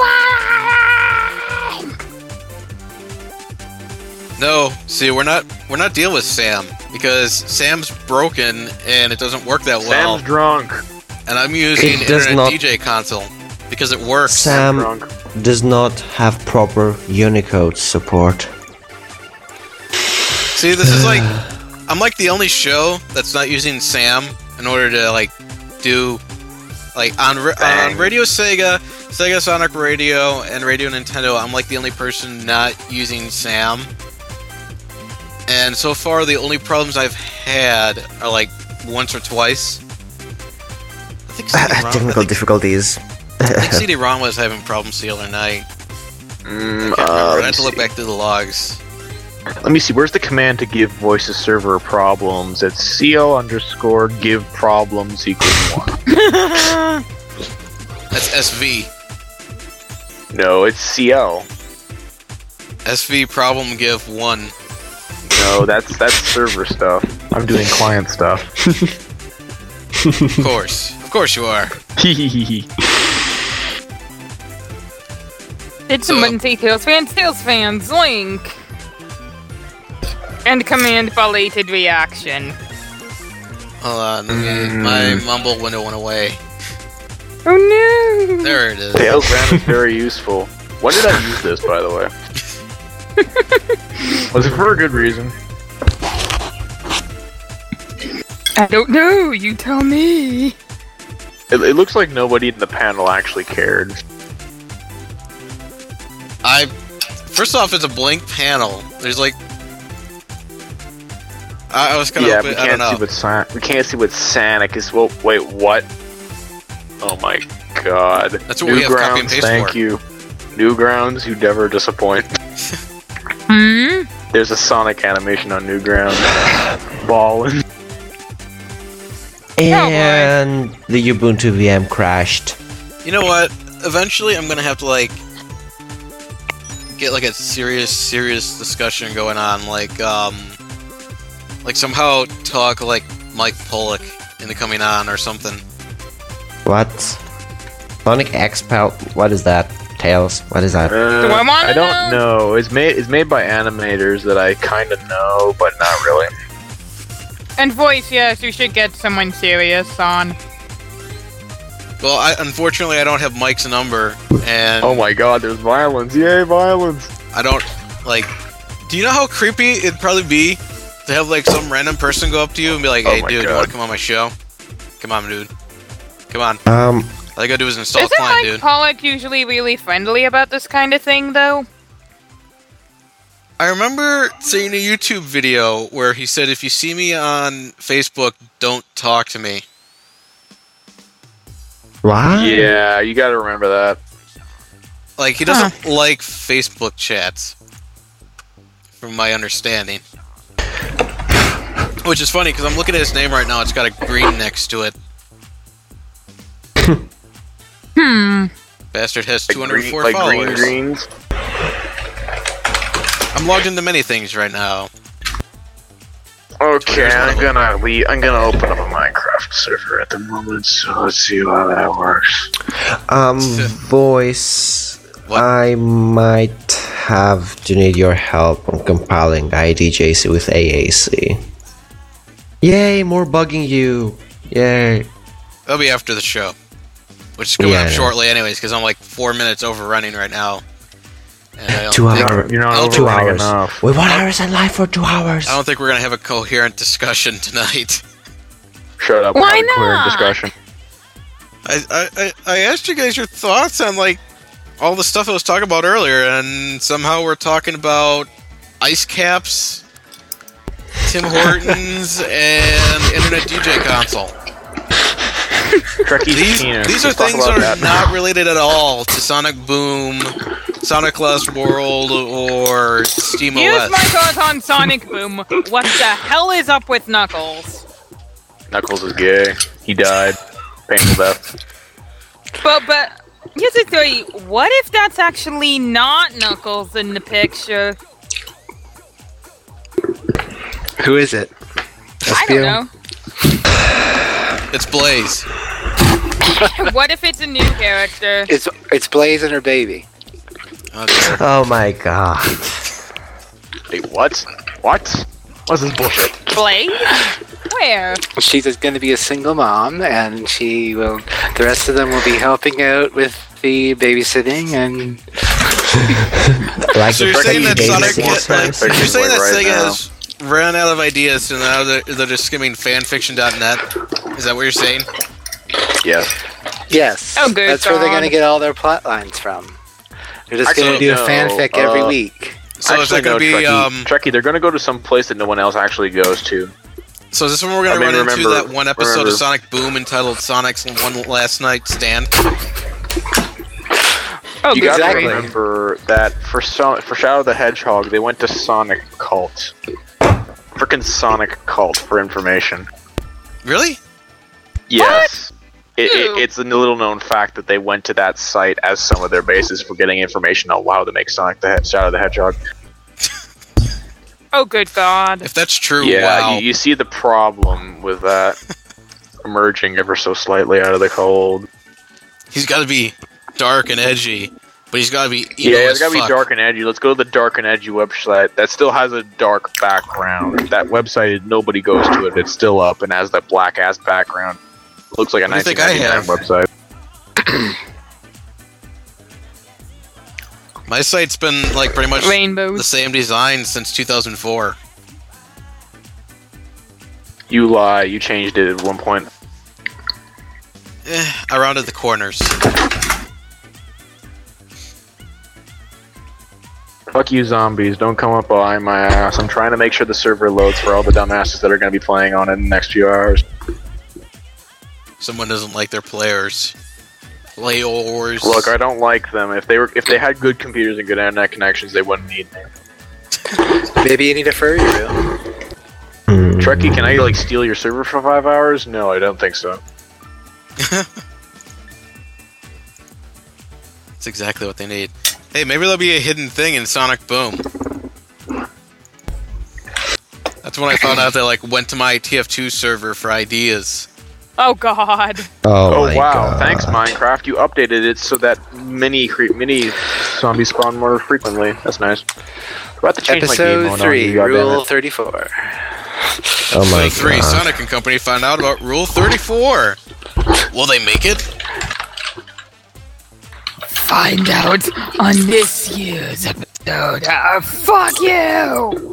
No, see, we're not dealing with Sam because Sam's broken and it doesn't work that well. Sam's drunk. And I'm using It does Internet not- DJ console because it works. Sam Drunk. does not have proper Unicode support. See, this is like I'm like the only show that's not using Sam in order to like do like on Radio Sega, Sega Sonic Radio, and Radio Nintendo. I'm like the only person not using Sam. And so far, the only problems I've had are like once or twice. I think Technical difficulties. I think CD-ROM was having problems the other night. I can't remember. I have to look back through the logs. Let me see. Where's the command to give voices server problems? It's CL_give problems equals 1. That's SV. No, it's CL. SV problem give 1. No, that's server stuff. I'm doing client stuff. Of course you are. It's Monty Tails fans, link. And command belated reaction. Hold on, my mumble window went away. Oh no! There it is. Tailgram is very useful. When did I use this, by the way? Was it for a good reason? I don't know, you tell me. It looks like nobody in the panel actually cared. First off, it's a blank panel. There's like, I was kind of, Yeah, I don't know. we can't see what Sonic is. Well, wait, what? Oh my god. That's what we have copy and Newgrounds, paste thank for. you. Newgrounds, you never disappoint. Hmm? There's a Sonic animation on Newgrounds. Ballin'. And the Ubuntu VM crashed. You know what? Eventually, I'm gonna have to like get like a serious discussion going on, like somehow talk like Mike Pollock into coming on or something. What? Sonic X-Pal? What is that? Tails? What is that? I don't know. It's made by animators that I kind of know, but not really. And voice, yes, you should get someone serious on. Well, unfortunately, I don't have Mike's number, and oh my god, there's violence! Yay, violence! I don't like. Do you know how creepy it'd probably be to have like some random person go up to you and be like, "Hey, Oh my dude, you God. want to come on my show? Come on, dude. Come on." All I gotta do is install Isn't client, Mike dude. Pollock usually really friendly about this kind of thing, though? I remember seeing a YouTube video where he said, "If you see me on Facebook, don't talk to me." What? Yeah, you gotta remember that. Like, he doesn't like Facebook chats, from my understanding. Which is funny, because I'm looking at his name right now, it's got a green next to it. Bastard has 204 like followers. green greens. I'm logged into many things right now. Okay, I'm gonna open up a Minecraft server at the moment, so let's see how that works. Voice. I might have to need your help on compiling the IDJC with AAC. Yay, more bugging you. Yay. That'll be after the show. Which is coming Yeah, I up know. shortly anyways, because I'm like 4 minutes overrunning right now. And I don't 2 think- hours. You're not I don't 2 overrunning hours. enough. We want hours in live for 2 hours. I don't think we're going to have a coherent discussion tonight. Shut up. Why have a clear not? discussion. I asked you guys your thoughts on like all the stuff I was talking about earlier, and somehow we're talking about ice caps, Tim Hortons, and Internet DJ console. Trekkie's penis. These are Let's talk things about that are that. not related at all to Sonic Boom, Sonic Lost World, or Steam Here's OS. my thoughts on Sonic Boom. What the hell is up with Knuckles? Knuckles is gay. He died. Painful death. But here's the theory. What if that's actually not Knuckles in the picture? Who is it? I don't know. It's Blaze. What if it's a new character? It's Blaze and her baby. Okay. Oh my god. Wait, what? What? What's this bullshit? Blaze? Where? She's going to be a single mom, and she will. The rest of them will be helping out with the babysitting and. Like So the you're saying that Trekkie Sonic, days. you're saying that Right Sega now. has ran out of ideas, and now they're just skimming fanfiction.net? Is that what you're saying? Yes. Yes. Oh, good That's where they're God. going to get all their plot lines from. They're just going to Actually, do a no, fanfic every uh, week. So is that going to be Trekkie, they're gonna go to some place that no one else actually goes to. So is this when we're going I to mean, run into remember- that one episode remember- of Sonic Boom entitled Sonic's One Last Night Stand? Oh, You good gotta Exactly. remember that for Shadow the Hedgehog, they went to Sonic Cult. Frickin' Sonic Cult for information. Really? Yes. Ew. It's a little known fact that they went to that site as some of their bases for getting information on how to make Shadow the Hedgehog. Oh, good God. If that's true, Yeah, wow. you see the problem with that emerging ever so slightly out of the cold. He's got to be dark and edgy, but he's got to be emo Yeah, as it's gotta fuck. be dark and edgy. Let's go to the dark and edgy website. That still has a dark background. That website, nobody goes to it. It's still up and has that black ass background. Looks like a What do you think I 1999 website. My site's been like pretty much Rainbows. the same design since 2004. You lie. You changed it at one point. I rounded the corners. Fuck you, zombies. Don't come up behind my ass. I'm trying to make sure the server loads for all the dumbasses that are going to be playing on it in the next few hours. Someone doesn't like their players. layovers. Look, I don't like them. If they had good computers and good internet connections, they wouldn't need me. Maybe you need a furry room. Trekkie, can I like steal your server for 5 hours? No, I don't think so. That's exactly what they need. Hey, maybe there'll be a hidden thing in Sonic Boom. That's when I found out they like went to my TF2 server for ideas. Oh God. Oh, my wow! God. Thanks, Minecraft. You updated it so that mini zombies spawn more frequently. That's nice. About to change my game Episode mode 3, on you, Rule goddammit. 34. Oh my So 3, God. Sonic and Company found out about Rule 34. Will they make it? Find out on this year's episode of Fuck You!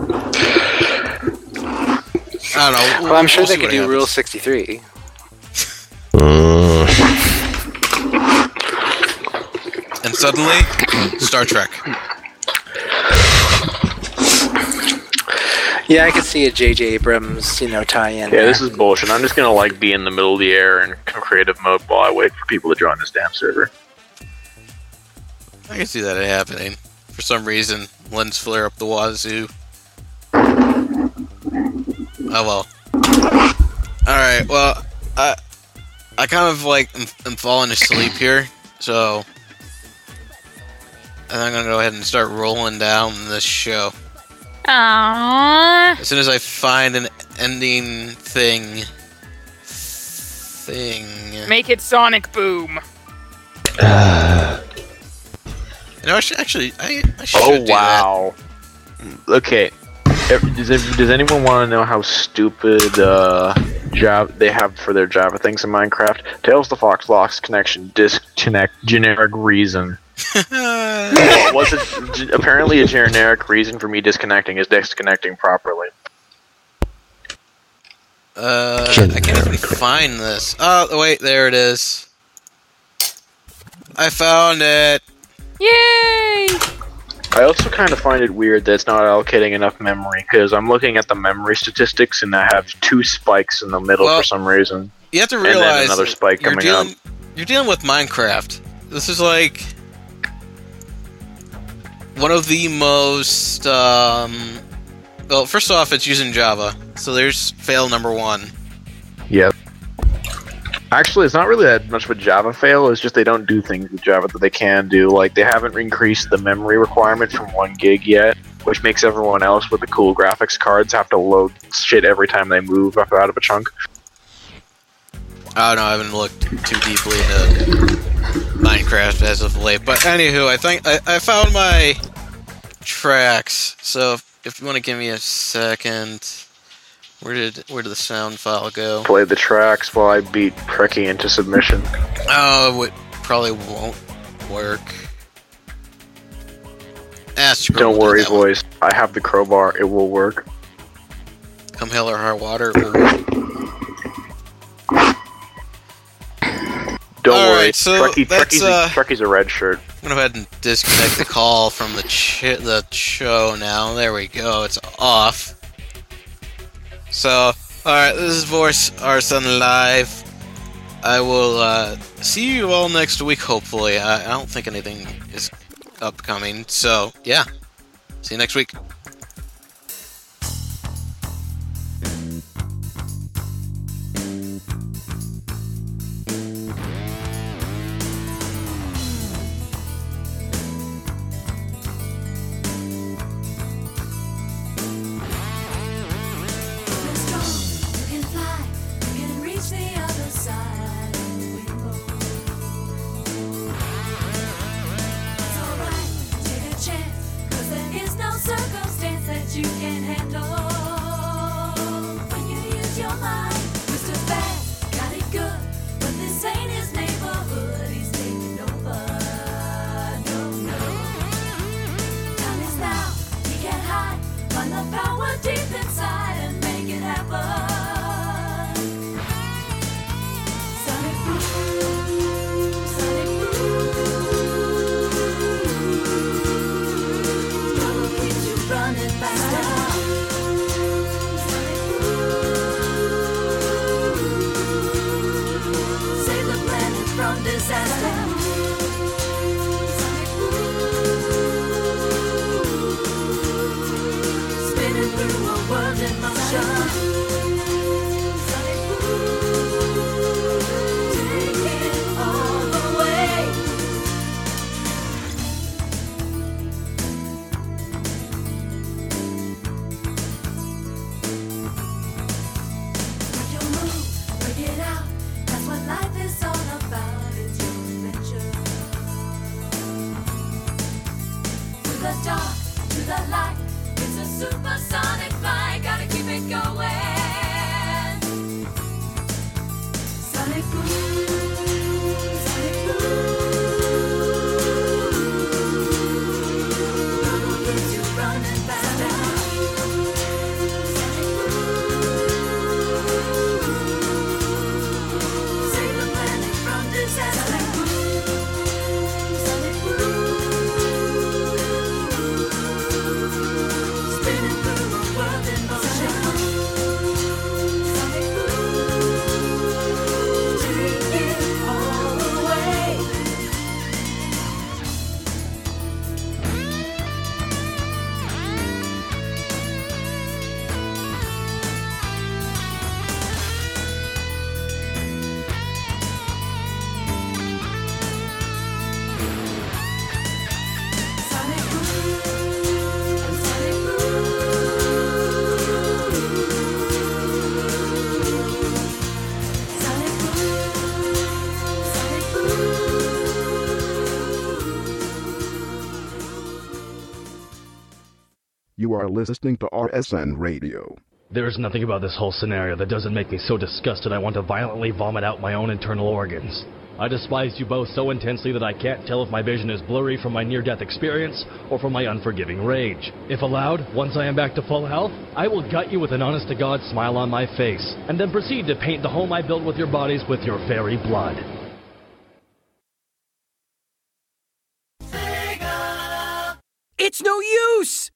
I don't know. Well, I'm sure we'll they see could what do happens. Rule 63. And suddenly, Star Trek. Yeah, I could see a J.J. Abrams, tie-in. Yeah, this is bullshit. I'm just gonna like be in the middle of the air in creative mode while I wait for people to join this damn server. I can see that happening. For some reason, lens flare up the wazoo. Oh well. Alright, well, I kind of like am falling asleep here, so I think I'm gonna go ahead and start rolling down this show. Aww. As soon as I find an ending thing. Make it Sonic Boom. You know, I should actually. I should Oh do wow. Okay. Does anyone want to know how stupid Java they have for their Java things in Minecraft? Tails the Fox locks connection disconnect generic reason. What was it? Apparently, a generic reason for me disconnecting is disconnecting properly. I can't even find this. Oh wait, there it is. I found it. Yay! I also kind of find it weird that it's not allocating enough memory, because I'm looking at the memory statistics and I have 2 spikes in the middle Well, for some reason. You have to And then realize another spike you're coming up. You're dealing with Minecraft. This is like one of the most. Well, first off, it's using Java, so there's fail number 1. Yep. Actually, it's not really that much of a Java fail, it's just they don't do things with Java that they can do. Like, they haven't increased the memory requirement from 1 gig yet, which makes everyone else with the cool graphics cards have to load shit every time they move up out of a chunk. I don't know, I haven't looked too deeply into Minecraft as of late. But anywho, I think I found my tracks. So if you want to give me a second, where did the sound file go? Play the tracks while I beat Trekkie into submission. Oh, it probably won't work. Don't worry, boys. I have the crowbar. It will work. Come hell or high water. It will work. Don't All worry. right, so Trekkie's a red shirt. I'm gonna go ahead and disconnect the call from the show now. There we go. It's off. So, alright, this is Voice Arson Live. I will see you all next week, hopefully. I don't think anything is upcoming. So, yeah. See you next week. Chance, 'cause there is no circles the dark, to the light. It's a supersonic flight, gotta keep it going. Sonic boom, sonic boom keeps you running faster. Sonic boom, save the planet from disaster. Sonic boom, spinning through a world in motion. Sonic boom, take it all away. Sonic boom, sonic boom, sonic boom, You are listening to RSN Radio. There's nothing about this whole scenario that doesn't make me so disgusted I want to violently vomit out my own internal organs. I despise you both so intensely that I can't tell if my vision is blurry from my near-death experience or from my unforgiving rage. If allowed, once I am back to full health, I will gut you with an honest-to-God smile on my face, and then proceed to paint the home I built with your bodies with your very blood. It's no use!